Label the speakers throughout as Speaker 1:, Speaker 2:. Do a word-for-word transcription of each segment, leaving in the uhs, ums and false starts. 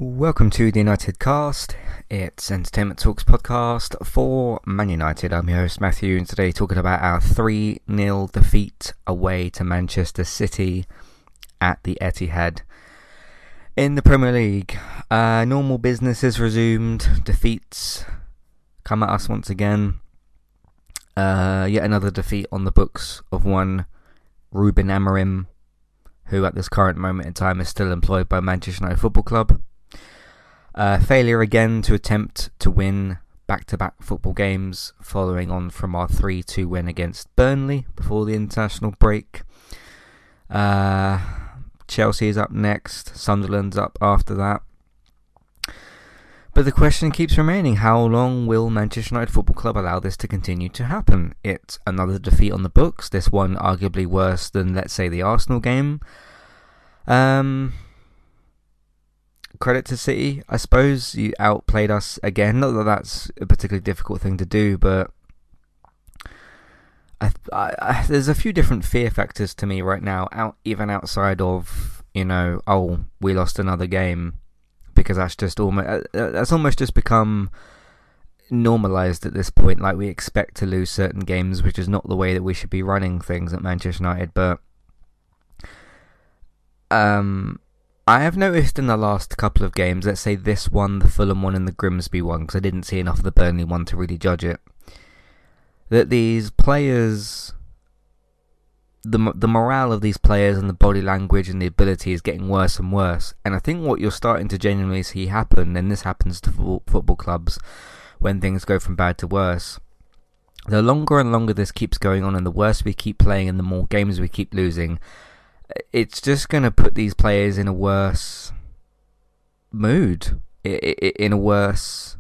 Speaker 1: Welcome to the United Cast. It's Entertainment Talks podcast for Man United. I'm your host Matthew, and today talking about our three nil defeat away to Manchester City at the Etihad. In the Premier League, uh, normal business is resumed. Defeats come at us once again. Uh, yet another defeat on the books of one Ruben Amorim, who at this current moment in time is still employed by Manchester United Football Club. Uh, failure again to attempt to win back-to-back football games following on from our three two win against Burnley before the international break. Uh, Chelsea is up next, Sunderland's up after that. But the question keeps remaining, how long will Manchester United Football Club allow this to continue to happen? It's another defeat on the books, this one arguably worse than, let's say, the Arsenal game. Um... Credit to City, I suppose. You outplayed us again. Not that that's a particularly difficult thing to do, but I, I, I, there's a few different fear factors to me right now, out even outside of, you know, oh, we lost another game, because that's just almost that's almost just become normalised at this point. Like, we expect to lose certain games, which is not the way that we should be running things at Manchester United. But um. I have noticed in the last couple of games, let's say this one, the Fulham one and the Grimsby one, because I didn't see enough of the Burnley one to really judge it, that these players, the the morale of these players and the body language and the ability is getting worse and worse. And I think what you're starting to genuinely see happen, and this happens to football clubs when things go from bad to worse, the longer and longer this keeps going on and the worse we keep playing and the more games we keep losing, it's just going to put these players in a worse mood, in a worse,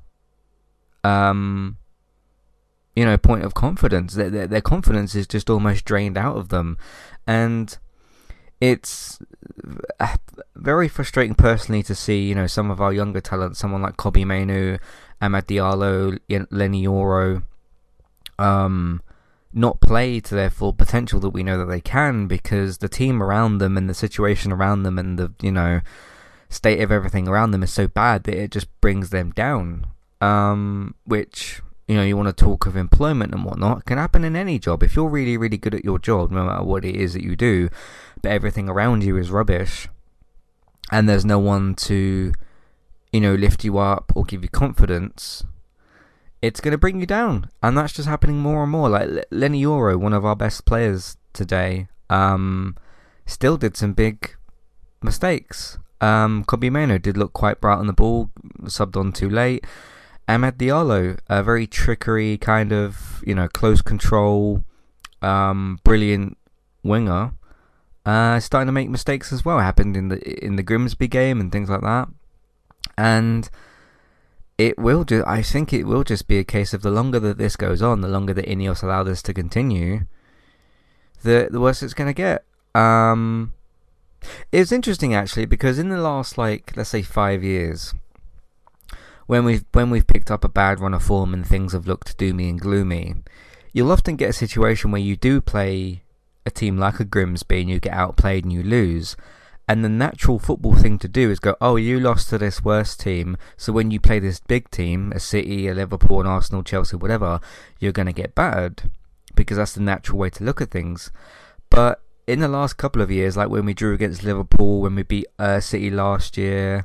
Speaker 1: um, you know, point of confidence. Their, their confidence is just almost drained out of them. And it's very frustrating personally to see, you know, some of our younger talents, someone like Kobbie Mainoo, Amad Diallo, Leny Yoro, um... not play to their full potential that we know that they can, because the team around them and the situation around them and the, you know, state of everything around them is so bad that it just brings them down. Um, which, you know, you want to talk of employment and whatnot, can happen in any job. If you're really, really good at your job, no matter what it is that you do, but everything around you is rubbish, and there's no one to, you know, lift you up or give you confidence, it's going to bring you down. And that's just happening more and more. Like Leny Yoro, one of our best players today, um, still did some big mistakes. Um, Kobbie Mainoo did look quite bright on the ball, subbed on too late. Amad Diallo, a very trickery kind of, you know, close control, um, brilliant winger, uh, starting to make mistakes as well. It happened in the in the Grimsby game and things like that. And It will just, I think it will just be a case of the longer that this goes on, the longer that Ineos allow this to continue, the the worse it's going to get. Um, it's interesting actually, because in the last, like, let's say five years, when we've when we've picked up a bad run of form and things have looked doomy and gloomy, you'll often get a situation where you do play a team like a Grimsby and you get outplayed and you lose. And the natural football thing to do is go, oh, you lost to this worst team, so when you play this big team, a City, a Liverpool, an Arsenal, Chelsea, whatever, you're going to get battered, because that's the natural way to look at things. But in the last couple of years, like when we drew against Liverpool, when we beat uh, City last year,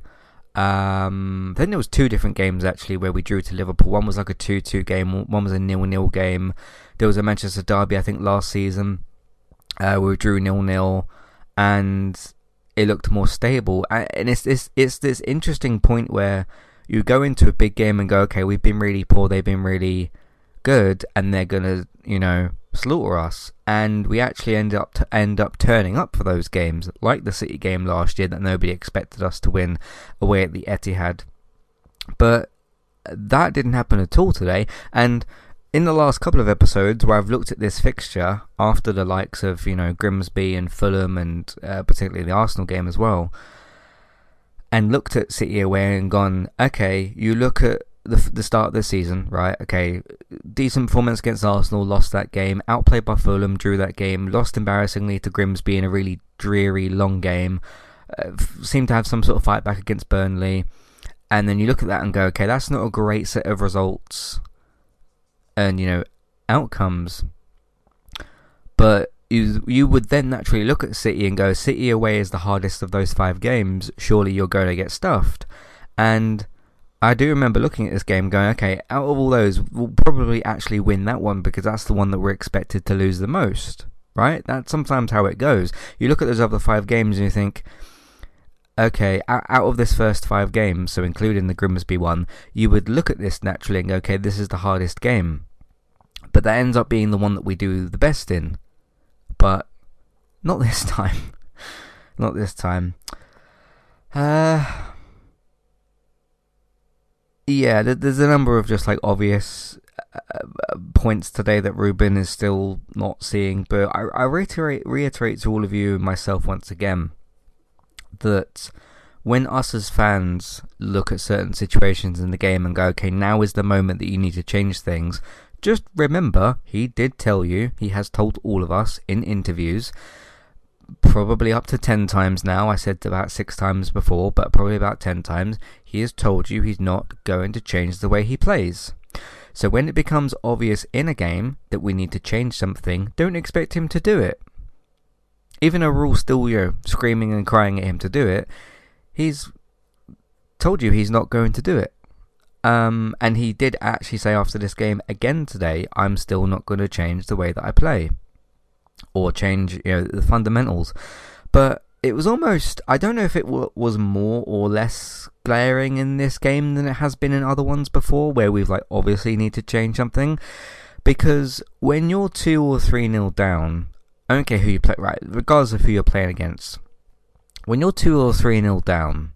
Speaker 1: um, then there was two different games actually where we drew to Liverpool. One was like a two two game, one was a nil nil game. There was a Manchester derby, I think, last season, uh, where we drew nil nil, and it looked more stable. And it's this it's this interesting point where you go into a big game and go, okay, we've been really poor, they've been really good, and they're gonna, you know, slaughter us. And we actually end up to end up turning up for those games, like the City game last year that nobody expected us to win away at the Etihad. But that didn't happen at all today. And in the last couple of episodes where I've looked at this fixture after the likes of, you know, Grimsby and Fulham and uh, particularly the Arsenal game as well, and looked at City away and gone, okay, you look at the the start of the season, right? Okay, decent performance against Arsenal, lost that game, outplayed by Fulham, drew that game, lost embarrassingly to Grimsby in a really dreary long game, uh, seemed to have some sort of fight back against Burnley, and then you look at that and go, okay, that's not a great set of results and, you know, outcomes. But you you would then naturally look at City and go, City away is the hardest of those five games. Surely you're going to get stuffed. And I do remember looking at this game going, okay, out of all those, we'll probably actually win that one because that's the one that we're expected to lose the most, right? That's sometimes how it goes. You look at those other five games and you think, okay, out of this first five games, so including the Grimsby one, you would look at this naturally and go, okay, this is the hardest game. But that ends up being the one that we do the best in. But not this time. Not this time. Uh, yeah, there's a number of just like obvious uh, points today that Ruben is still not seeing. But I, I reiterate, reiterate to all of you and myself once again that when us as fans look at certain situations in the game and go, okay, now is the moment that you need to change things, just remember, he did tell you, he has told all of us in interviews, probably up to ten times now, I said about six times before, but probably about ten times, he has told you he's not going to change the way he plays. So when it becomes obvious in a game that we need to change something, don't expect him to do it. Even though we're all still, you know, screaming and crying at him to do it, he's told you he's not going to do it. Um, and he did actually say after this game again today, I'm still not going to change the way that I play. Or change, you know, the fundamentals. But it was almost, I don't know if it w- was more or less glaring in this game than it has been in other ones before, where we've like obviously need to change something. Because when you're two or three nil down, I don't care who you play, right, regardless of who you're playing against, when you're two or three nil down,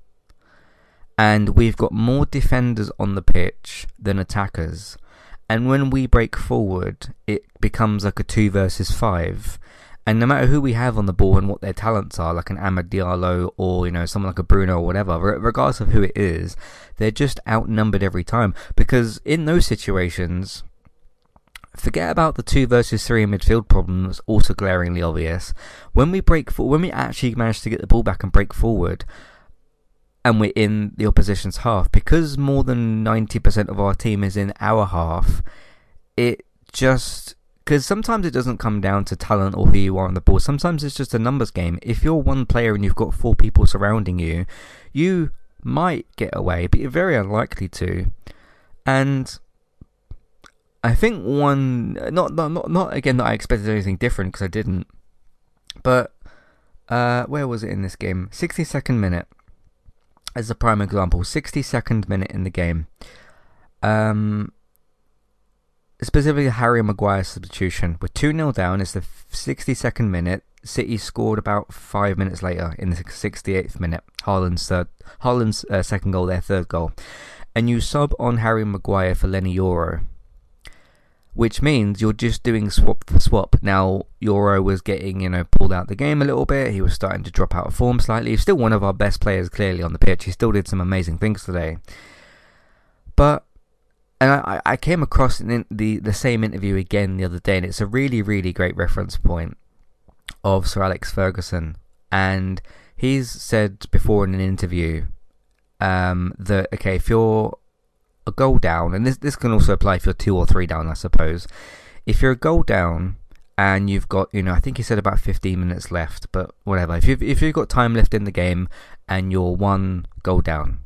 Speaker 1: and we've got more defenders on the pitch than attackers, and when we break forward, it becomes like a two versus five. And no matter who we have on the ball and what their talents are, like an Amad Diallo or, you know, someone like a Bruno or whatever, regardless of who it is, they're just outnumbered every time. Because in those situations, forget about the two versus three in midfield problem that's also glaringly obvious. When we break for- when we actually manage to get the ball back and break forward, and we're in the opposition's half, because more than ninety percent of our team is in our half, it just... Because sometimes it doesn't come down to talent or who you are on the ball. Sometimes it's just a numbers game. If you're one player and you've got four people surrounding you, you might get away, but you're very unlikely to. And I think one... Not, not, not, not again, that I expected anything different, because I didn't. But, uh, where was it in this game? sixty-second minute. As a prime example, sixty-second minute in the game. Um, specifically, Harry Maguire's substitution. We're two nil down. It's the sixty-second minute. City scored about five minutes later in the sixty-eighth minute. Haaland's, third, Haaland's uh, second goal, their third goal. And you sub on Harry Maguire for Lenny Yoro, which means you're just doing swap for swap. Now, Yoro was getting, you know, pulled out the game a little bit. He was starting to drop out of form slightly. He's still one of our best players, clearly, on the pitch. He still did some amazing things today. But, and I, I came across in the, the same interview again the other day, and it's a really, really great reference point of Sir Alex Ferguson. And he's said before in an interview um, that, okay, if you're a goal down, and this this can also apply if you're two or three down, I suppose. If you're a goal down and you've got, you know, I think he said about fifteen minutes left, but whatever. If you've if you've got time left in the game and you're one goal down,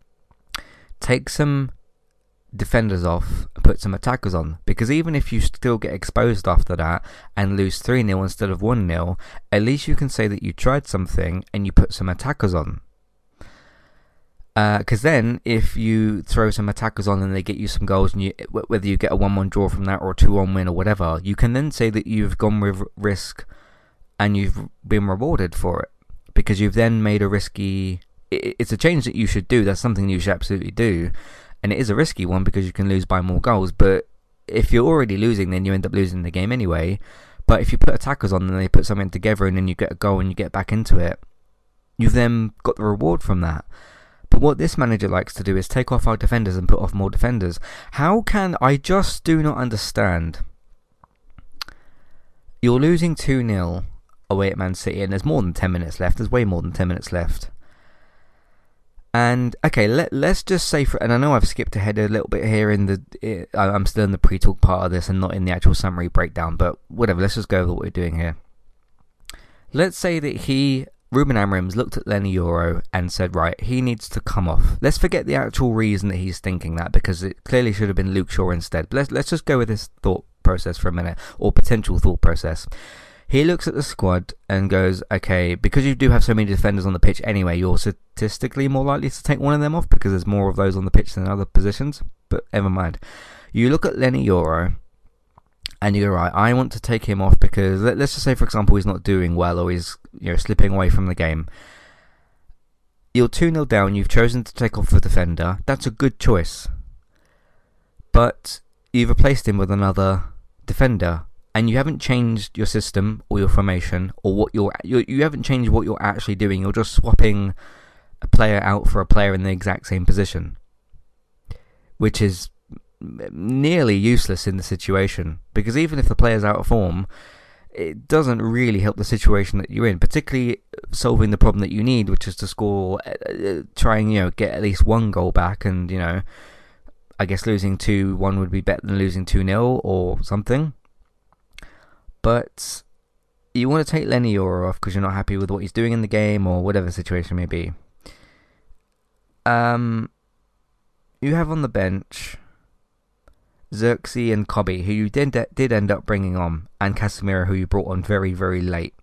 Speaker 1: take some defenders off and put some attackers on, because even if you still get exposed after that and lose three nil instead of one nil, at least you can say that you tried something and you put some attackers on. Because uh, then, if you throw some attackers on and they get you some goals, and you, whether you get a one one draw from that or a two one win or whatever, you can then say that you've gone with risk and you've been rewarded for it. Because you've then made a risky... It, it's a change that you should do. That's something you should absolutely do. And it is a risky one because you can lose by more goals. But if you're already losing, then you end up losing the game anyway. But if you put attackers on and they put something together and then you get a goal and you get back into it, you've then got the reward from that. But what this manager likes to do is take off our defenders and put off more defenders. How can... I just do not understand. You're losing two nil away at Man City, and there's more than ten minutes left. There's way more than ten minutes left. And okay, let let's just say for, and I know I've skipped ahead a little bit here in the, I'm still in the pre-talk part of this and not in the actual summary breakdown, but whatever. Let's just go over what we're doing here. Let's say that he, Ruben Amorim's looked at Lenny Yoro and said, right, he needs to come off. Let's forget the actual reason that he's thinking that, because it clearly should have been Luke Shaw instead. But let's let's just go with this thought process for a minute, or potential thought process. He looks at the squad and goes, okay, because you do have so many defenders on the pitch anyway, you're statistically more likely to take one of them off because there's more of those on the pitch than other positions. But never mind. You look at Lenny Yoro and you go, right, I want to take him off because, let, let's just say, for example, he's not doing well or he's, you know, slipping away from the game. You're two nil down, you've chosen to take off the defender. That's a good choice. But you've replaced him with another defender. And you haven't changed your system or your formation or what you're, you you haven't changed what you're actually doing. You're just swapping a player out for a player in the exact same position, which is nearly useless in the situation, because even if the player's out of form, it doesn't really help the situation that you're in, particularly solving the problem that you need, which is to score, uh, trying, you know, get at least one goal back, and, you know, I guess losing two one would be better than losing two nil or something. But you want to take Lenny Yoro off because you're not happy with what he's doing in the game or whatever the situation may be. Um, you have on the bench Xerxes and Kobe, who you did did end up bringing on, and Casemiro, who you brought on very, very late.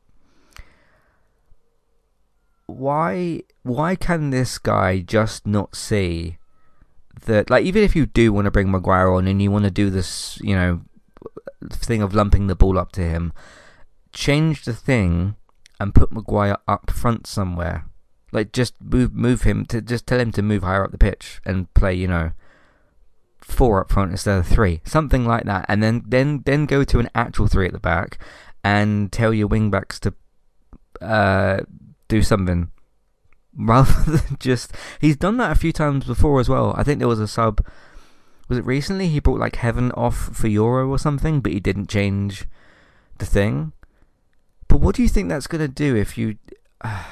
Speaker 1: Why why can this guy just not see that, like, even if you do want to bring Maguire on and you want to do this, you know, thing of lumping the ball up to him, change the thing and put Maguire up front somewhere. Like, just move move him to, just tell him to move higher up the pitch and play, you know, four up front instead of three, something like that, and then then then go to an actual three at the back and tell your wing backs to uh, do something rather than just. He's done that a few times before as well. I think there was a sub. Was it recently? He brought like Heaven off for Euro or something, but he didn't change the thing. But what do you think that's going to do if you... Uh,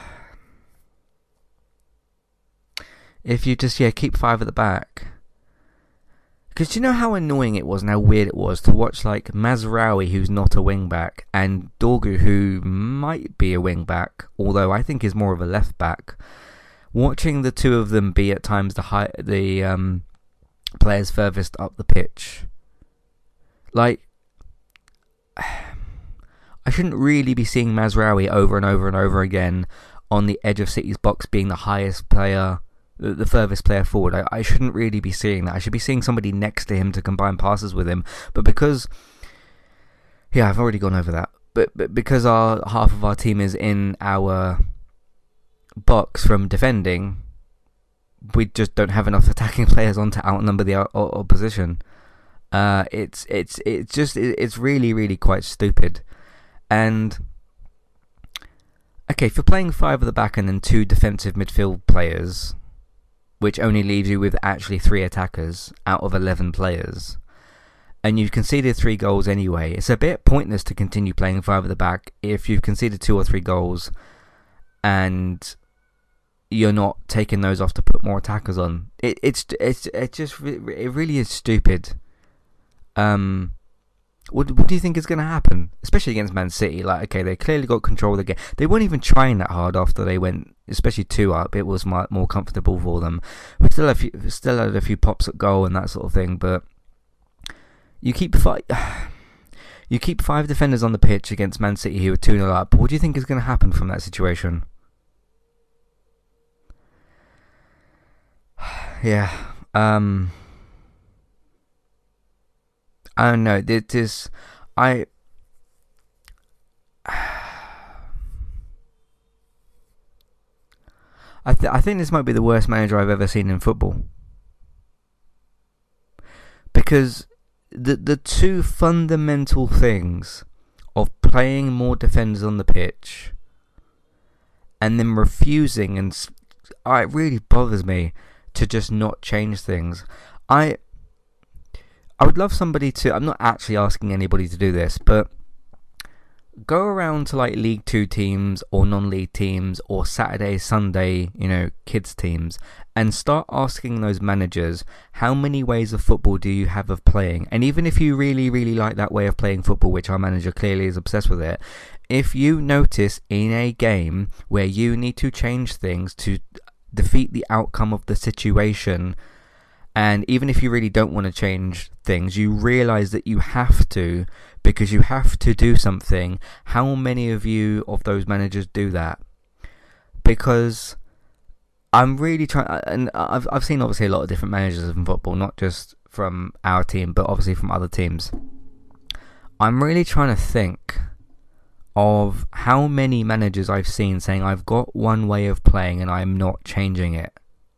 Speaker 1: if you just, yeah, keep five at the back? Because do you know how annoying it was and how weird it was to watch like Mazraoui, who's not a wing back, and Dorgu, who might be a wing back, although I think is more of a left back. Watching the two of them be at times the high, the um, players furthest up the pitch. Like, I shouldn't really be seeing Mazraoui over and over and over again on the edge of City's box being the highest player, the, the furthest player forward. I, I shouldn't really be seeing that. I should be seeing somebody next to him to combine passes with him. But because, yeah, I've already gone over that. But, but because our half of our team is in our box from defending, we just don't have enough attacking players on to outnumber the o- o- opposition. Uh, it's it's it's just it's really really quite stupid. And okay, if you're playing five at the back and then two defensive midfield players, which only leaves you with actually three attackers out of eleven players, and you've conceded three goals anyway, it's a bit pointless to continue playing five at the back if you've conceded two or three goals and you're not taking those off to put more attackers on. It, it's it's it just it really is stupid. Um, what what do you think is going to happen, especially against Man City? Like, okay, they clearly got control of the game. They weren't even trying that hard after they went, especially two up. It was more, more comfortable for them. We still have few, still had a few pops at goal and that sort of thing, but you keep five. You keep five defenders on the pitch against Man City who are two nil up. What do you think is going to happen from that situation? Yeah, um, I don't know. This, I, I, th- I think this might be the worst manager I've ever seen in football, because the the two fundamental things of playing more defenders on the pitch and then refusing, and uh, it really bothers me to just not change things. I I would love somebody to, I'm not actually asking anybody to do this, but go around to like League Two teams or non-league teams or Saturday, Sunday, you know, kids teams, and start asking those managers, how many ways of football do you have of playing? And even if you really, really like that way of playing football, which our manager clearly is obsessed with it, if you notice in a game where you need to change things to defeat the outcome of the situation, and even if you really don't want to change things, you realise that you have to, because you have to do something, how many of you, of those managers, do that? Because I'm really trying, and I've, I've seen obviously a lot of different managers in football, not just from our team, but obviously from other teams. I'm really trying to think of how many managers I've seen saying, I've got one way of playing and I'm not changing it.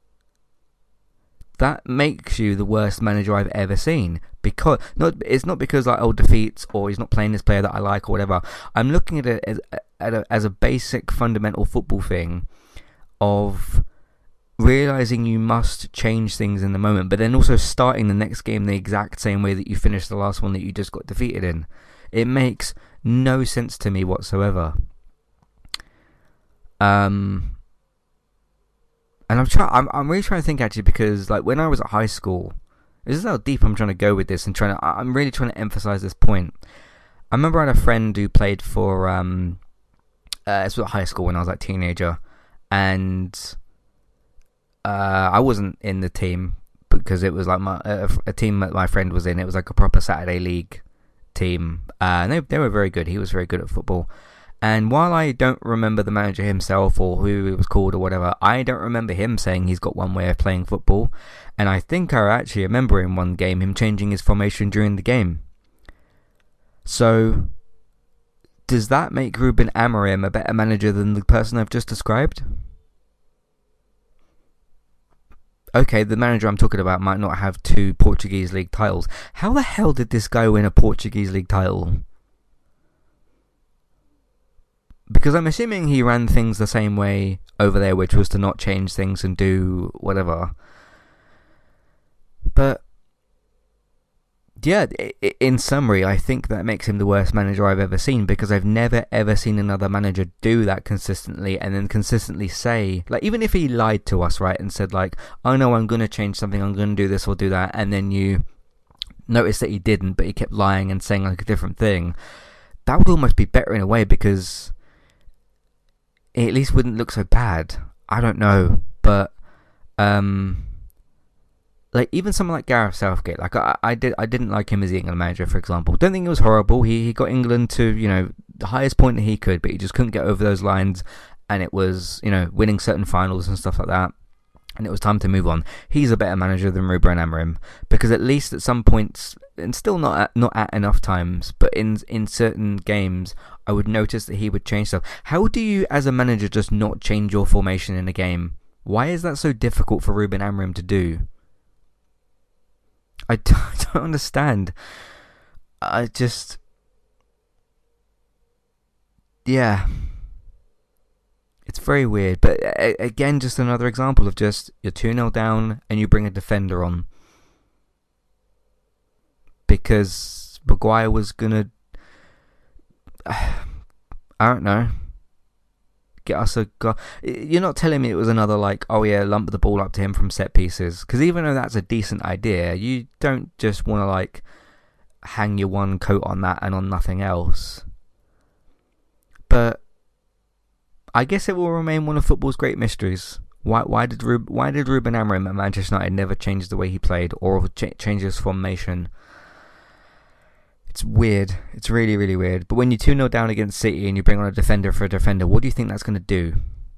Speaker 1: That makes you the worst manager I've ever seen. Because not, it's not because like oh defeats or he's not playing this player that I like or whatever. I'm looking at it as, at a, as a basic fundamental football thing of realizing you must change things in the moment, but then also starting the next game the exact same way that you finished the last one that you just got defeated in. It makes no sense to me whatsoever. Um. And I'm trying. I'm. I'm really trying to think actually, because like when I was at high school, this is how deep I'm trying to go with this, and trying to. I'm really trying to emphasize this point. I remember I had a friend who played for. Um, uh, this was at high school when I was like a teenager, and uh, I wasn't in the team because it was like my a, a team that my friend was in. It was like a proper Saturday league team, uh, and they they were very good. He was very good at football. And while I don't remember the manager himself or who he was called or whatever, I don't remember him saying he's got one way of playing football. And I think I actually remember in one game him changing his formation during the game. So, does that make Ruben Amorim a better manager than the person I've just described? Okay, the manager I'm talking about might not have two Portuguese league titles. How the hell did this guy win a Portuguese league title? Because I'm assuming he ran things the same way over there, which was to not change things and do whatever. But, yeah, in summary, I think that makes him the worst manager I've ever seen, because I've never ever seen another manager do that consistently and then consistently say, like, even if he lied to us, right, and said, like, oh no, I'm going to change something, I'm going to do this or do that, and then you notice that he didn't, but he kept lying and saying, like, a different thing, that would almost be better in a way, because it at least wouldn't look so bad. I don't know, but um, like even someone like Gareth Southgate, like I, I did, I didn't like him as the England manager, for example. Don't think it was horrible. He he got England to you know the highest point that he could, but he just couldn't get over those lines, and it was you know winning certain finals and stuff like that. And it was time to move on. He's a better manager than Ruben Amorim, because at least at some points, and still not at, not at enough times, but in in certain games, I would notice that he would change stuff. How do you, as a manager, just not change your formation in a game? Why is that so difficult for Ruben Amorim to do? I don't, I don't understand. I just... Yeah... It's very weird, but again, just another example of just you're two nil down and you bring a defender on. Because Maguire was going to, I don't know, get us a goal. You're not telling me it was another like, oh yeah, lump the ball up to him from set pieces. Because even though that's a decent idea, you don't just want to like hang your one coat on that and on nothing else. But I guess it will remain one of football's great mysteries. Why why did Rub, why did Ruben Amorim at Manchester United never change the way he played or ch- change his formation? It's weird. It's really, really weird. But when you two nil down against City and you bring on a defender for a defender, what do you think that's going to do?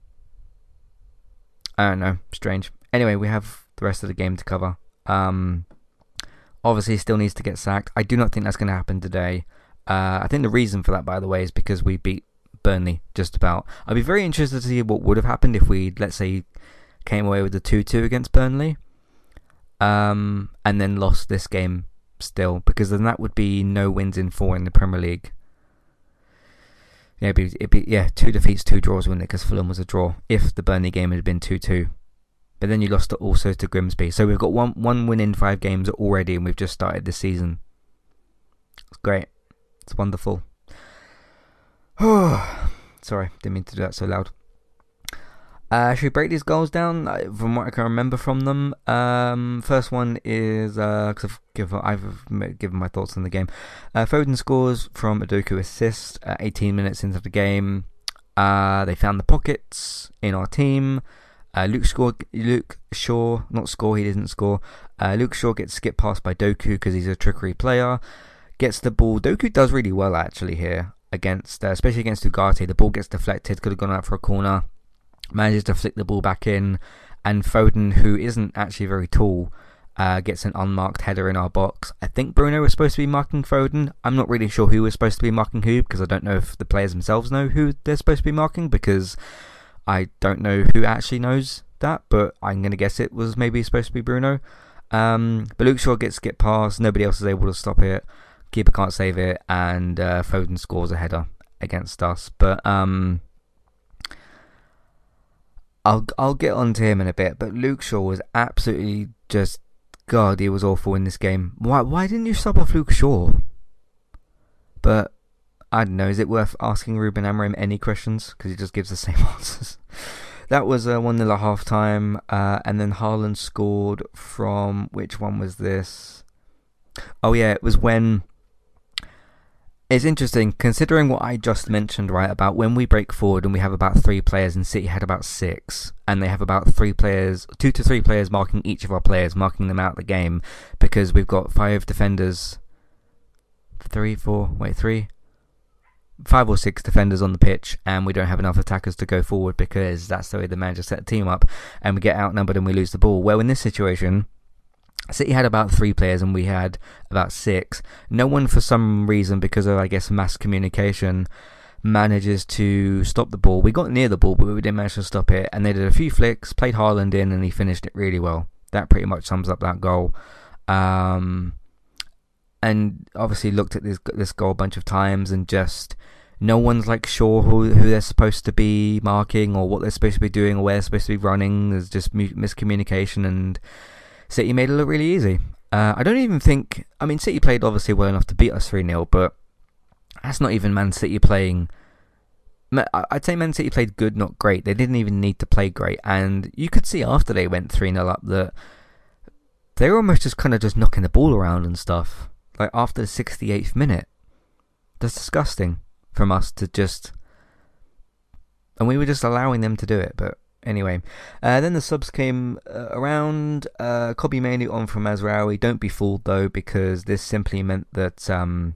Speaker 1: I don't know. Strange. Anyway, we have the rest of the game to cover. Um, obviously, he still needs to get sacked. I do not think that's going to happen today. Uh, I think the reason for that, by the way, is because we beat Burnley, just about. I'd be very interested to see what would have happened if we, let's say, came away with a two two against Burnley, um, and then lost this game still, because then that would be no wins in four in the Premier League. Yeah, it'd be, it'd be yeah, two defeats, two draws, wouldn't it? Because Fulham was a draw if the Burnley game had been two two. But then you lost also to Grimsby. So we've got one one win in five games already, and we've just started this season. It's great. It's wonderful. Sorry, didn't mean to do that so loud. Uh, should we break these goals down? Uh, From what I can remember from them, um, first one is because I've given I've given my thoughts on the game. Uh, Foden scores from a Doku assist at eighteen minutes into the game. Uh, they found the pockets in our team. Uh, Luke scored. Luke Shaw, not score. He didn't score. Uh, Luke Shaw gets skipped past by Doku because he's a trickery player. Gets the ball. Doku does really well actually here against, uh, especially against Ugarte. The ball gets deflected. Could have gone out for a corner. Manages to flick the ball back in, and Foden, who isn't actually very tall, uh, gets an unmarked header in our box. I think Bruno was supposed to be marking Foden. I'm not really sure who was supposed to be marking who, because I don't know if the players themselves know who they're supposed to be marking, because I don't know who actually knows that, but I'm going to guess it was maybe supposed to be Bruno. Um, but Luke Shaw gets skipped past, nobody else is able to stop it, keeper can't save it, and uh, Foden scores a header against us. But um... I'll I'll get on to him in a bit, but Luke Shaw was absolutely just, God, he was awful in this game. Why why didn't you sub off Luke Shaw? But I don't know. Is it worth asking Ruben Amorim any questions? Because he just gives the same answers. That was a one nil at half time, uh, and then Haaland scored from, which one was this? Oh yeah, it was when. It's interesting, considering what I just mentioned, right, about when we break forward and we have about three players and City had about six, and they have about three players, two to three players marking each of our players, marking them out of the game, because we've got five defenders, three, four, wait, three, five or six defenders on the pitch, and we don't have enough attackers to go forward because that's the way the manager set the team up, and we get outnumbered and we lose the ball. Well, in this situation, City had about three players and we had about six. No one, for some reason, because of, I guess, mass communication, manages to stop the ball. We got near the ball, but we didn't manage to stop it. And they did a few flicks, played Haaland in, and he finished it really well. That pretty much sums up that goal. Um, and obviously looked at this this goal a bunch of times, and just no one's like sure who, who they're supposed to be marking or what they're supposed to be doing or where they're supposed to be running. There's just miscommunication, and City made it look really easy. Uh, I don't even think... I mean, City played obviously well enough to beat us three nil, but that's not even Man City playing... I'd say Man City played good, not great. They didn't even need to play great. And you could see after they went three nil up that they were almost just kind of just knocking the ball around and stuff. Like after the sixty-eighth minute. That's disgusting from us to just... And we were just allowing them to do it, but... Anyway, uh, then the subs came uh, around. Uh, Kobbie Mainoo on from Mazraoui. Don't be fooled though, because this simply meant that um,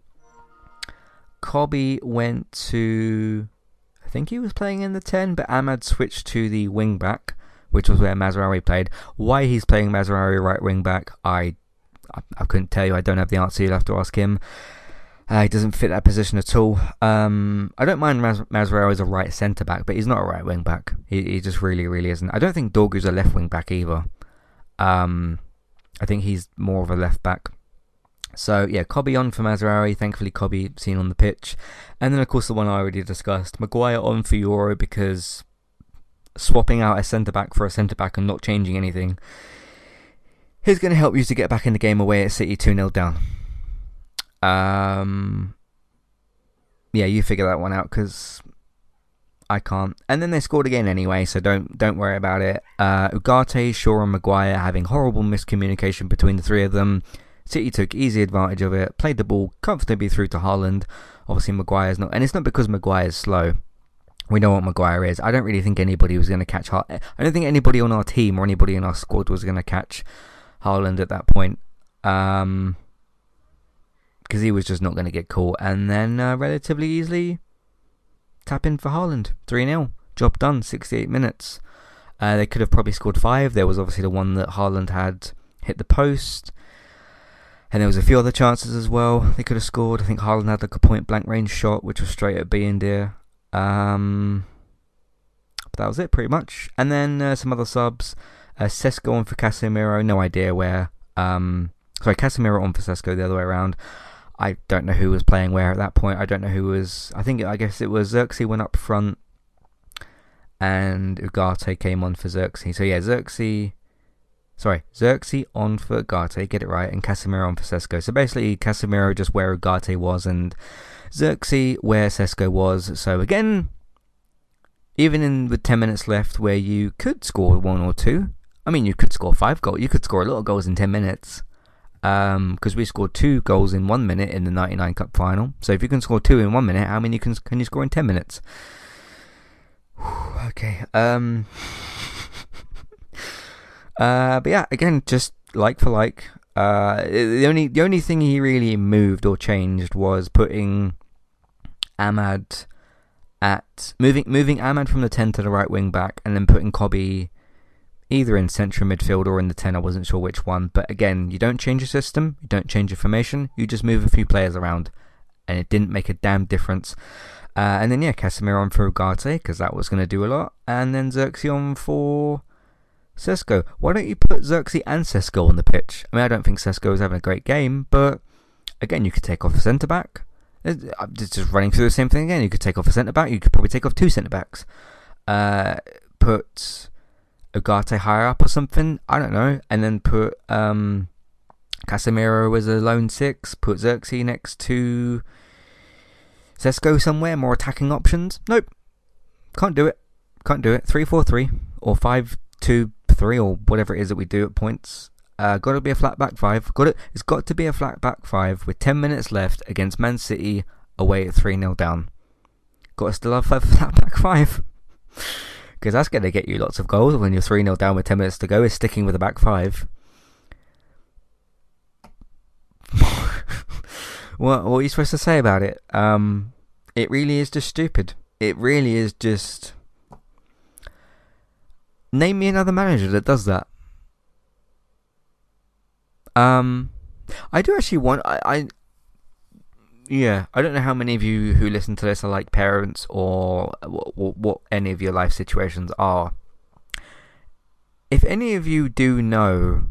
Speaker 1: Kobbie went to, I think he was playing in the ten, but Ahmad switched to the wing back, which was where Mazraoui played. Why he's playing Mazraoui right wing back, I, I, I couldn't tell you. I don't have the answer. You'll have to ask him. Uh, he doesn't fit that position at all. Um, I don't mind Mas- Mazraoui as a right centre back, but he's not a right wing back. He, he just really, really isn't. I don't think Dorgu's a left wing back either. Um, I think he's more of a left back. So yeah, Kobbie on for Mazraoui. Thankfully, Kobbie seen on the pitch, and then of course the one I already discussed, Maguire on for Euro, because swapping out a centre back for a centre back and not changing anything is going to help you to get back in the game away at City two nil down. Um, yeah, you figure that one out, because I can't. And then they scored again anyway, so don't don't worry about it. Uh, Ugarte, Shaw and Maguire having horrible miscommunication between the three of them. City took easy advantage of it, played the ball comfortably through to Haaland. Obviously Maguire's not, and it's not because Maguire's slow. We know what Maguire is. I don't really think anybody was going to catch Har- I don't think anybody on our team or anybody in our squad was going to catch Haaland at that point. Um... Because he was just not going to get caught. And then uh, relatively easily tap in for Haaland. three nil. Job done. sixty-eight minutes. Uh, they could have probably scored five. There was obviously the one that Haaland had hit the post. And there was a few other chances as well they could have scored. I think Haaland had like a point blank range shot, which was straight at Biendir. Um, but that was it pretty much. And then uh, some other subs. Uh, Sesko on for Casemiro. No idea where. Um, sorry, Casemiro on for Sesko, the other way around. I don't know who was playing where at that point. I don't know who was... I think, I guess it was Xerxes went up front and Ugarte came on for Xerxes. So yeah, Xerxes Sorry, Xerxes on for Ugarte, get it right, and Casemiro on for Sesko. So basically, Casemiro just where Ugarte was, and Xerxes where Sesko was. So again, even in with ten minutes left, where you could score one or two. I mean, you could score five goals. You could score a lot of goals in ten minutes. Um, because we scored two goals in one minute in the ninety-nine Cup final. So if you can score two in one minute, how many can can you score in ten minutes? Okay. Um. Uh, but yeah, again, just like for like. Uh, the only the only thing he really moved or changed was putting Ahmad at moving moving Ahmad from the ten to the right wing back, and then putting Kobbie either in central midfield or in the ten. I wasn't sure which one, but again, you don't change your system, you don't change your formation, you just move a few players around, and it didn't make a damn difference. Uh, and then yeah, Casemiro on for Ugarte because that was going to do a lot, and then Xerxes on for Sesko. Why don't you put Xerxes and Sesko on the pitch? I mean, I don't think Sesko is having a great game, but again, you could take off a centre back. I'm just running through the same thing again. You could take off a centre back. You could probably take off two centre backs. Uh, put Ugarte higher up or something. I don't know. And then put um, Casemiro as a lone six. Put Xerxes next to Sesko somewhere. More attacking options. Nope. Can't do it. Can't do it. three four three or five two three or whatever it is that we do at points. Uh, got to be a flat back five. Got it. It's got to be a flat back five with ten minutes left against Man City away at three nil down. Got to still have a flat back five because that's going to get you lots of goals when you're three nil down with ten minutes to go. Is sticking with a back five. what, what are you supposed to say about it? Um, it really is just stupid. It really is just. Name me another manager that does that. Um, I do actually want. I, I, yeah, I don't know how many of you who listen to this are like parents or what, what any of your life situations are. If any of you do know,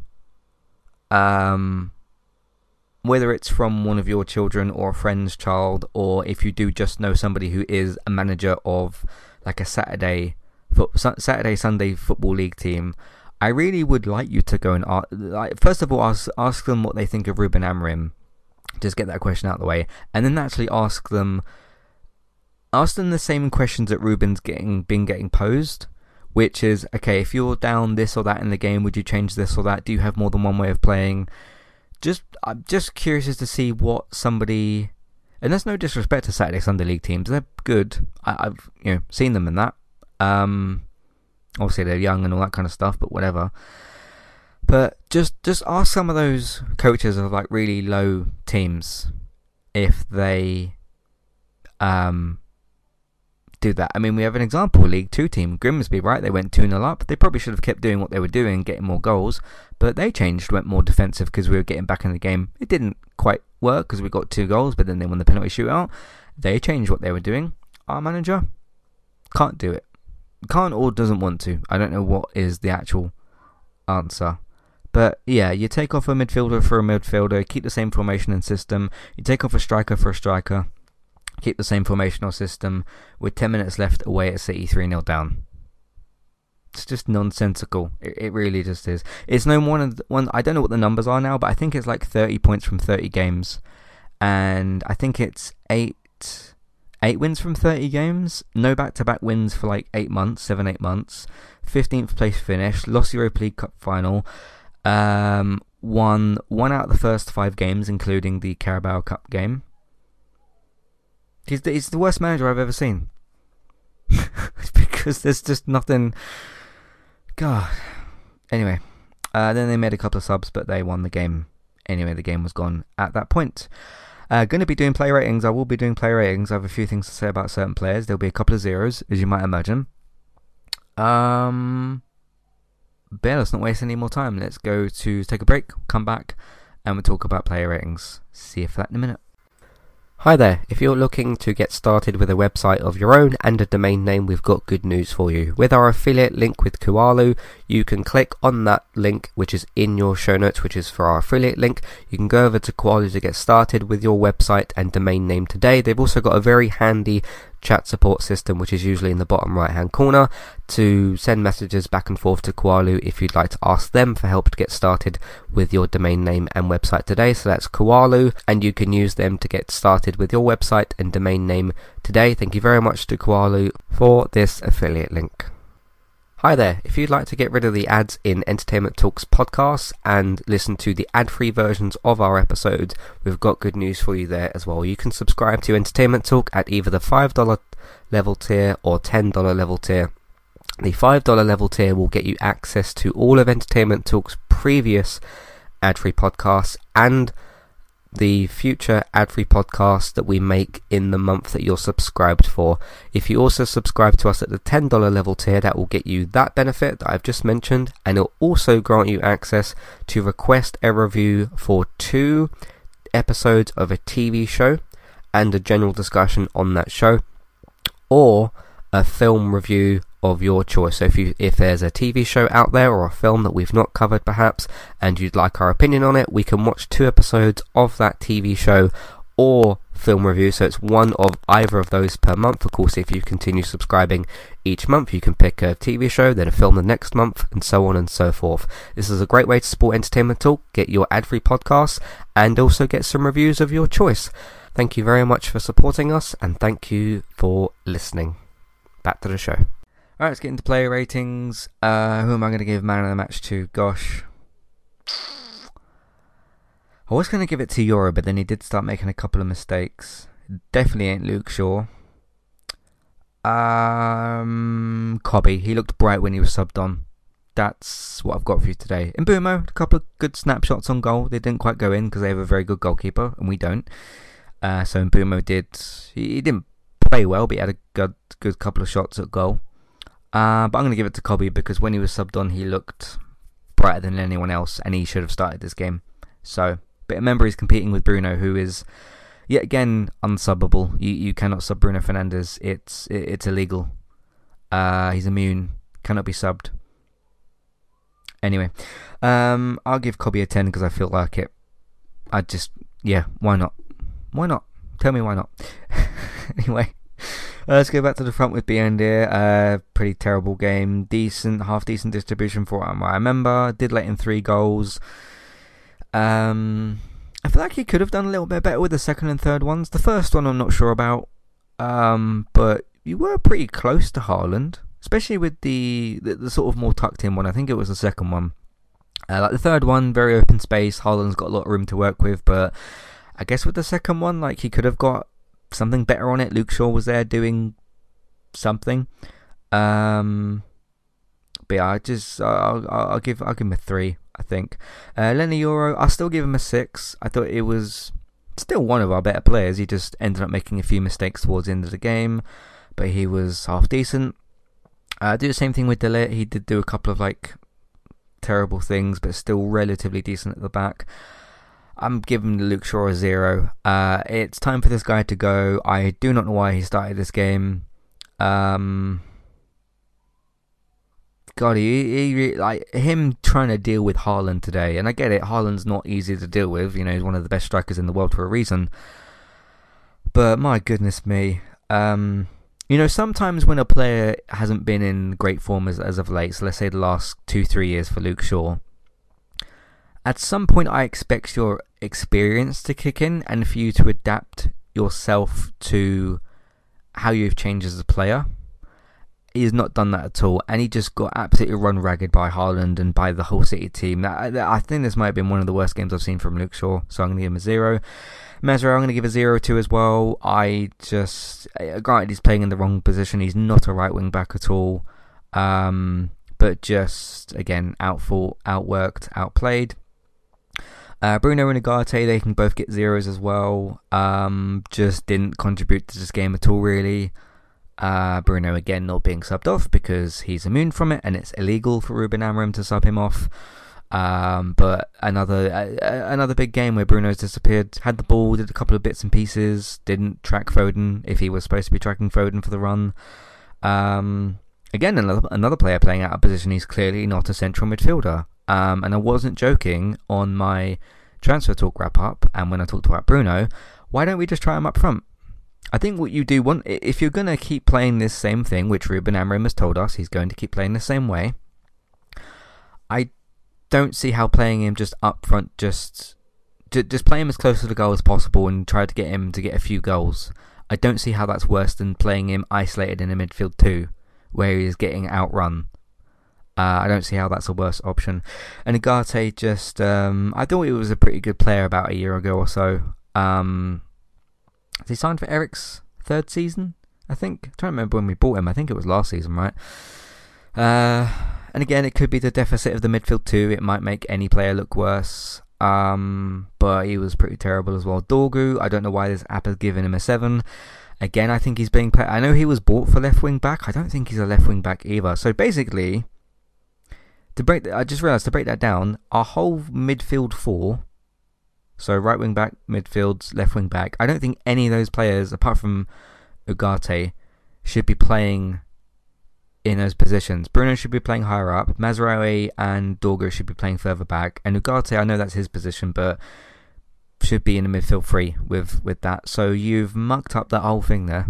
Speaker 1: um, whether it's from one of your children or a friend's child, or if you do just know somebody who is a manager of like a Saturday. Saturday Sunday football league team, I really would like you to go and ask, like, first of all ask ask them what they think of Ruben Amorim. Just get that question out of the way, and then actually ask them ask them the same questions that Ruben's getting been getting posed, which is, okay, if you're down this or that in the game, would you change this or that? Do you have more than one way of playing? Just I'm just curious as to see what somebody, and there's no disrespect to Saturday Sunday league teams, they're good. I, I've you know seen them in that. Um, obviously they're young and all that kind of stuff, but whatever. But just just ask some of those coaches of like really low teams if they um do that. I mean, we have an example, League Two team, Grimsby, right? They went two nil up. They probably should have kept doing what they were doing, getting more goals, but they changed, went more defensive because we were getting back in the game. It didn't quite work because we got two goals, but then they won the penalty shootout. They changed what they were doing. Our manager can't do it. Can't or doesn't want to. I don't know what is the actual answer. But yeah, you take off a midfielder for a midfielder, keep the same formation and system. You take off a striker for a striker, keep the same formational system with ten minutes left away at City three nil down. It's just nonsensical. It, it really just is. It's no more than one. I don't know what the numbers are now, but I think it's like thirty points from thirty games. And I think it's eight... Eight wins from thirty games, no back-to-back wins for like eight months, seven, eight months, fifteenth place finish, lost Europa League Cup final, um, won one out of the first five games, including the Carabao Cup game. He's the, he's the worst manager I've ever seen. Because there's just nothing. God. Anyway, uh, then they made a couple of subs, but they won the game. Anyway, the game was gone at that point. Uh, going to be doing play ratings. I will be doing play ratings. I have a few things to say about certain players. There'll be a couple of zeros, as you might imagine. Um, but yeah, let's not waste any more time. Let's go to take a break, come back, and we'll talk about player ratings. See you for that in a minute. Hi there, if you're looking to get started with a website of your own and a domain name, we've got good news for you. With our affiliate link with Kualu, you can click on that link which is in your show notes, which is for our affiliate link. You can go over to Koalu to get started with your website and domain name today. They've also got a very handy chat support system, which is usually in the bottom right hand corner, to send messages back and forth to Koalu if you'd like to ask them for help to get started with your domain name and website today. So that's Koalu, and you can use them to get started with your website and domain name today. Thank you very much to Koalu for this affiliate link. Hi there, if you'd like to get rid of the ads in Entertainment Talks podcasts and listen to the ad-free versions of our episodes, we've got good news for you there as well. You can subscribe to Entertainment Talk at either the five dollars level tier or ten dollars level tier. The five dollars level tier will get you access to all of Entertainment Talk's previous ad-free podcasts and the future ad-free podcasts that we make in the month that you're subscribed for. If you also subscribe to us at the ten dollars level tier, that will get you that benefit that I've just mentioned, and it'll also grant you access to request a review for two episodes of a T V show and a general discussion on that show, or a film review of your choice. So if you if there's a T V show out there or a film that we've not covered perhaps and you'd like our opinion on it, we can watch two episodes of that T V show or film review. So it's one of either of those per month. Of course, if you continue subscribing each month, you can pick a T V show, then a film the next month, and so on and so forth. This is a great way to support Entertainment Talk, get your ad-free podcasts, and also get some reviews of your choice. Thank you very much for supporting us, and thank you for listening. Back to the show. Alright, let's get into player ratings. Uh, who am I going to give man of the match to? Gosh. I was going to give it to Yoro, but then he did start making a couple of mistakes. Definitely ain't Luke Shaw. Um, Cobby. He looked bright when he was subbed on. That's what I've got for you today. In Mbumo, a couple of good snapshots on goal. They didn't quite go in because they have a very good goalkeeper, and we don't. Uh, so Mbumo did... He, he didn't play well, but he had a good, good couple of shots at goal. Uh, but I'm going to give it to Cobby because when he was subbed on, he looked brighter than anyone else, and he should have started this game. So, but remember, he's competing with Bruno, who is yet again unsubbable. You you cannot sub Bruno Fernandes. It's it, it's illegal. Uh, he's immune. Cannot be subbed. Anyway, um, I'll give Cobby a ten because I feel like it. I just yeah, why not? Why not? Tell me why not. Anyway. Uh, let's go back to the front with Buendia. Uh, pretty terrible game. Decent, half decent distribution for what I remember. Did let in three goals. Um, I feel like he could have done a little bit better with the second and third ones. The first one I'm not sure about. Um, but you were pretty close to Haaland, especially with the, the, the sort of more tucked in one. I think it was the second one. Uh, like the third one, very open space. Haaland's got a lot of room to work with, but I guess with the second one, like he could have got something better on it. Luke Shaw was there doing something. Um, but yeah, I just I'll, I'll give I'll give him a three. I think. Uh, Lenny Yoro, I'll still give him a six. I thought it was still one of our better players. He just ended up making a few mistakes towards the end of the game, but he was half decent. Uh, do the same thing with De Ligt. He did do a couple of like terrible things, but still relatively decent at the back. I'm giving Luke Shaw a zero. Uh, it's time for this guy to go. I do not know why he started this game. Um, God, he, he like him trying to deal with Haaland today, and I get it. Haaland's not easy to deal with. You know, he's one of the best strikers in the world for a reason. But my goodness me, um, you know, sometimes when a player hasn't been in great form as as of late, so let's say the last two three years for Luke Shaw. At some point, I expect your experience to kick in and for you to adapt yourself to how you've changed as a player. He has not done that at all, and he just got absolutely run ragged by Haaland and by the whole City team. I think this might have been one of the worst games I've seen from Luke Shaw, so I'm going to give him a zero. Mesra, I'm going to give a zero to as well. I just, granted, he's playing in the wrong position. He's not a right wing back at all, um, but just again outfought, outworked, outplayed. Uh, Bruno and Ugarte, they can both get zeros as well. Um, just didn't contribute to this game at all, really. Uh, Bruno again not being subbed off because he's immune from it, and it's illegal for Ruben Amorim to sub him off. Um, but another uh, another big game where Bruno's disappeared. Had the ball, did a couple of bits and pieces, didn't track Foden if he was supposed to be tracking Foden for the run. Um, again, another, another player playing out of position. He's clearly not a central midfielder. Um, and I wasn't joking on my transfer talk wrap up, and when I talked about Bruno, why don't we just try him up front? I think what you do want, if you're going to keep playing this same thing, which Ruben Amorim has told us he's going to keep playing the same way, I don't see how playing him just up front, just just play him as close to the goal as possible and try to get him to get a few goals. I don't see how that's worse than playing him isolated in a midfield two, where he is getting outrun. Uh, I don't see how that's a worse option. And Ugarte just, um, I thought he was a pretty good player about a year ago or so. Um, he signed for Eric's third season, I think. I'm trying to remember when we bought him. I think it was last season, right? Uh, and again, it could be the deficit of the midfield too. It might make any player look worse. Um, but he was pretty terrible as well. Dorgu, I don't know why this app has given him a seven. Again, I think he's being played. I know he was bought for left wing back. I don't think he's a left wing back either. So basically, to break, I just realised to break that down, our whole midfield four, so right wing back, midfield, left wing back, I don't think any of those players, apart from Ugarte, should be playing in those positions. Bruno should be playing higher up. Mazraoui and Dorgu should be playing further back. And Ugarte, I know that's his position, but should be in the midfield three with, with that. So you've mucked up that whole thing there,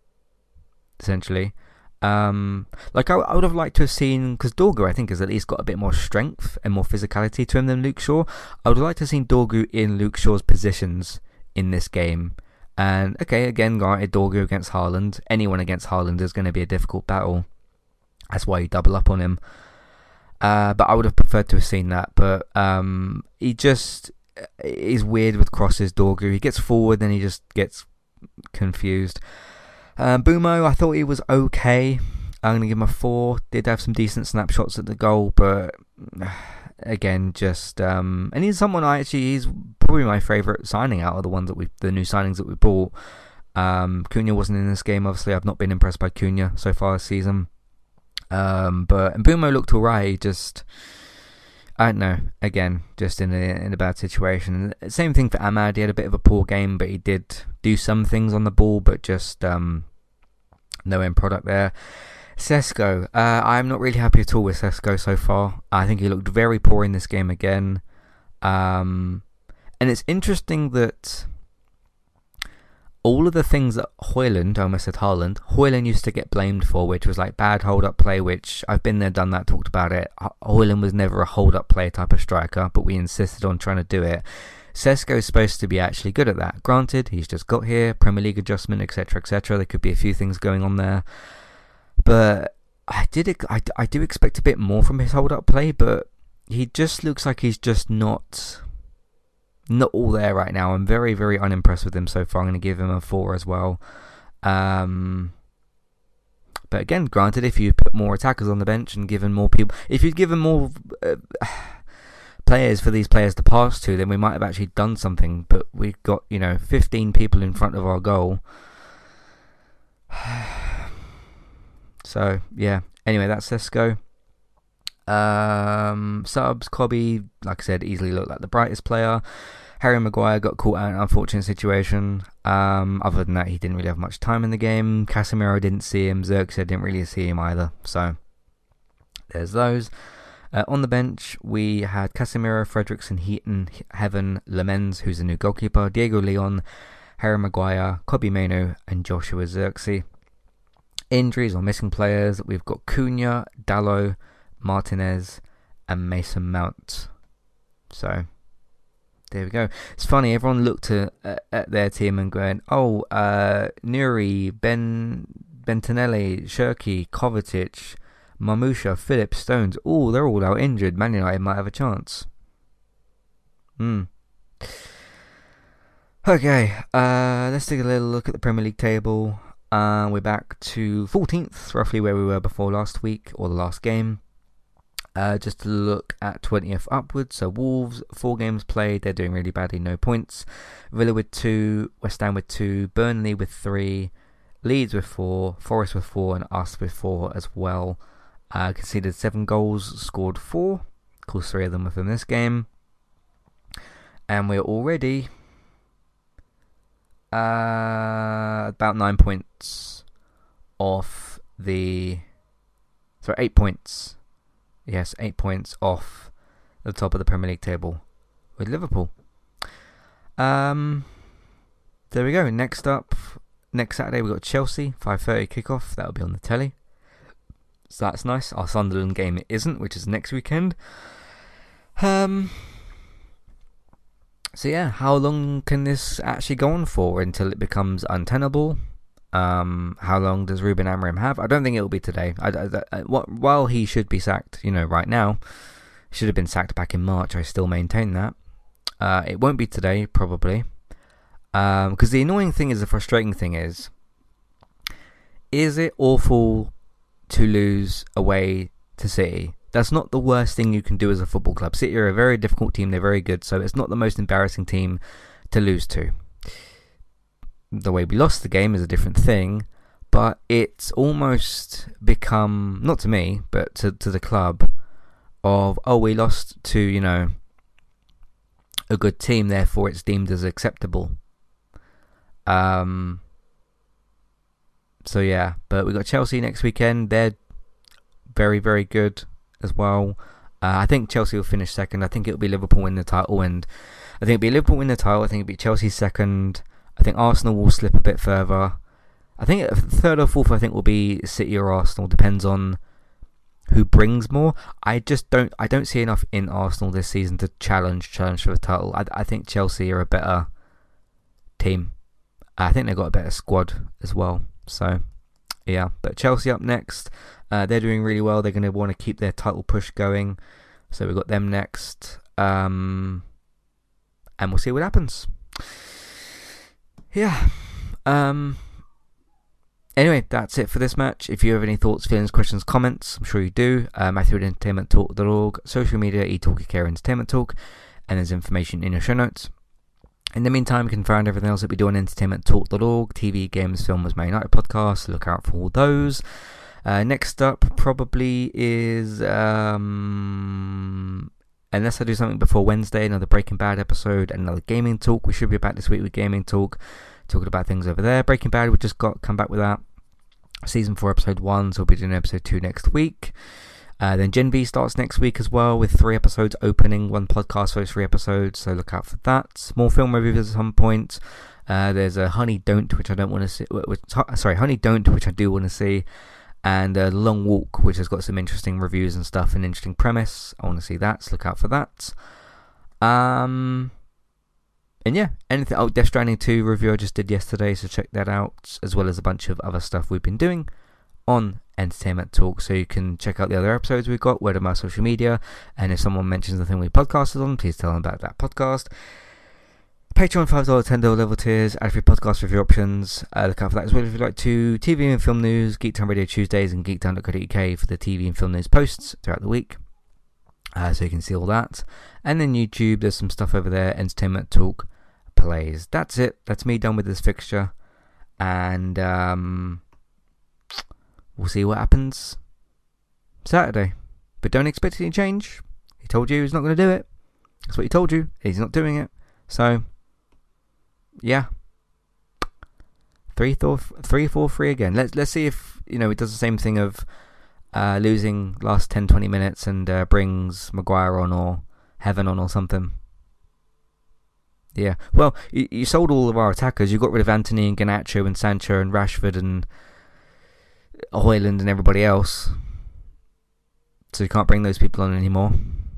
Speaker 1: essentially. Um, like I, I would have liked to have seen, because Dorgu I think has at least got a bit more strength and more physicality to him than Luke Shaw. I would have liked to have seen Dorgu in Luke Shaw's positions in this game. And okay, again, granted, Dorgu against Haaland, anyone against Haaland is going to be a difficult battle. That's why you double up on him. Uh, but I would have preferred to have seen that. But um, he just is weird with crosses, Dorgu. He gets forward, then he just gets confused. Um, Bumo, I thought he was okay. I'm going to give him a four. Did have some decent snapshots at the goal, but again, just um, and he's someone I actually he's probably my favourite signing out of the ones that we the new signings that we bought. Um, Cunha wasn't in this game. Obviously, I've not been impressed by Cunha so far this season. Um, but Mbumo looked alright. Just I don't know. Again, just in a in a bad situation. Same thing for Amad. He had a bit of a poor game, but he did do some things on the ball, but just um, no end product there. Sesko, uh, I'm not really happy at all with Sesko so far. I think he looked very poor in this game again. Um, and it's interesting that all of the things that Højlund, I almost said Haaland, Højlund used to get blamed for, which was like bad hold-up play, which I've been there, done that, talked about it. Højlund was never a hold-up play type of striker, but we insisted on trying to do it. Sesko is supposed to be actually good at that. Granted, he's just got here, Premier League adjustment, et cetera, et cetera. There could be a few things going on there. But I did, I, I do expect a bit more from his hold-up play, but he just looks like he's just not... not all there right now. I'm very, very unimpressed with him so far. I'm going to give him a four as well. Um, but again, granted, if you put more attackers on the bench and given more people, if you'd given more uh, players for these players to pass to, then we might have actually done something. But we've got, you know, fifteen people in front of our goal. So, yeah. Anyway, that's Sesko. Um, subs, Kobe, like I said, easily looked like the brightest player. Harry Maguire got caught out in an unfortunate situation. Um, other than that, he didn't really have much time in the game. Casemiro didn't see him. Xerxes didn't really see him either. So, there's those. Uh, on the bench, we had Casemiro, Frederiksen, Heaton, Heaven, Lemens, who's the new goalkeeper, Diego Leon, Harry Maguire, Kobe Mainoo, and Joshua Xerxes. Injuries or missing players, we've got Cunha, Dalot, Martinez, and Mason Mount. So, there we go. It's funny, everyone looked at, at their team and going, oh, uh, Nuri, Ben, Bentanelli, Shirky, Kovacic, Marmusha, Phillips, Stones, oh, they're all out injured. Man United might have a chance. Hmm. Okay, uh, let's take a little look at the Premier League table. Uh, we're back to fourteenth, roughly where we were before last week, or the last game. Uh, just to look at twentieth upwards, so Wolves, four games played, they're doing really badly, no points. Villa with two, West Ham with two, Burnley with three, Leeds with four, Forest with four, and us with four as well. Uh, conceded seven goals, scored four, of course three of them within this game. And we're already uh, about nine points off the So eight points. Yes, eight points off the top of the Premier League table with Liverpool. Um, there we go. Next up, next Saturday we've got Chelsea, five thirty kickoff. That'll be on the telly. So that's nice. Our Sunderland game it isn't, which is next weekend. Um. So yeah, how long can this actually go on for until it becomes untenable? Um, how long does Ruben Amorim have? I don't think it will be today. I, I, I, while he should be sacked, you know, right now, should have been sacked back in March. I still maintain that. Uh, it won't be today, probably. Um, because the annoying thing is, the frustrating thing is, is it awful to lose away to City? That's not the worst thing you can do as a football club. City are a very difficult team. They're very good, so it's not the most embarrassing team to lose to. The way we lost the game is a different thing, but it's almost become, not to me, but to, to the club, of, oh, we lost to, you know, a good team, therefore it's deemed as acceptable. Um. So yeah, but we got Chelsea next weekend. They're very, very good as well. Uh, I think Chelsea will finish second. I think it'll be Liverpool win the title, and I think it'll be Liverpool win the title. I think it'll be Chelsea second. I think Arsenal will slip a bit further. I think third or fourth, I think, will be City or Arsenal. Depends on who brings more. I just don't. I don't see enough in Arsenal this season to challenge challenge for the title. I, I think Chelsea are a better team. I think they've got a better squad as well. So yeah, but Chelsea up next. Uh, they're doing really well. They're going to want to keep their title push going. So we've got them next. Um, and we'll see what happens. Yeah. Um. Anyway, that's it for this match. If you have any thoughts, feelings, questions, comments, I'm sure you do. Uh, Matthew at entertainment talk dot org, social media, eTalkCare Entertainment Talk, and there's information in your show notes. In the meantime, you can find everything else that we do on entertainment talk dot org, T V, games, films, Man United podcasts. Look out for all those. Uh, next up probably is, um, unless I do something before Wednesday, another Breaking Bad episode and another Gaming Talk. We should be back this week with Gaming Talk, talking about things over there. Breaking Bad, we just got come back with that. Season four, episode one, so we'll be doing episode two next week. Uh, then Gen V starts next week as well, with three episodes opening, one podcast for those three episodes, so look out for that. More film reviews at some point. Uh, there's a Honey Don't, which I don't want to see. Which, sorry, Honey Don't, which I do want to see. And uh, Long Walk, which has got some interesting reviews and stuff, an interesting premise. I want to see that, so look out for that. Um, and yeah, anything. Oh, Death Stranding two review I just did yesterday, so check that out, as well as a bunch of other stuff we've been doing on Entertainment Talk. So you can check out the other episodes we've got, word of my social media, and if someone mentions the thing we podcasted on, please tell them about that podcast. Patreon five dollars, ten dollars level tiers, ad free podcast review options. Uh, look out for that as well if you'd like to. T V and film news, Geektown Radio Tuesdays and geektown dot co dot uk for the T V and film news posts throughout the week. Uh, so you can see all that. And then YouTube, there's some stuff over there, Entertainment Talk Plays. That's it. That's me done with this fixture. And um, we'll see what happens Saturday. But don't expect any change. He told you he's not going to do it. That's what he told you. He's not doing it. So yeah, three, four, three, four, three again. Let's let's see if you know it does the same thing of uh, losing last ten, twenty minutes and uh, brings Maguire on or Heaven on or something. Yeah, well, you, you sold all of our attackers. You got rid of Anthony and Garnacho and Sancho and Rashford and Højlund and everybody else. So you can't bring those people on anymore.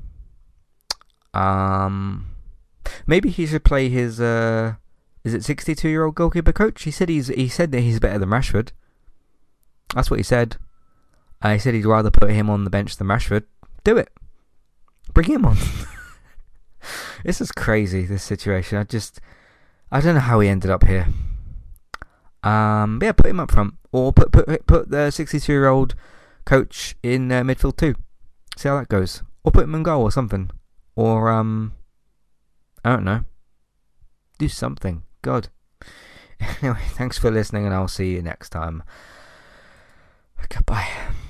Speaker 1: Um, maybe he should play his. Uh, Is it sixty-two-year-old goalkeeper coach? He said he's he said that he's better than Rashford. That's what he said. Uh, he said he'd rather put him on the bench than Rashford. Do it. Bring him on. This is crazy, this situation. I just... I don't know how he ended up here. Um, but yeah, put him up front. Or put put put the sixty-two-year-old coach in uh, midfield too. See how that goes. Or put him in goal or something. Or, um... I don't know. Do something. God. Anyway, thanks for listening and I'll see you next time. Goodbye.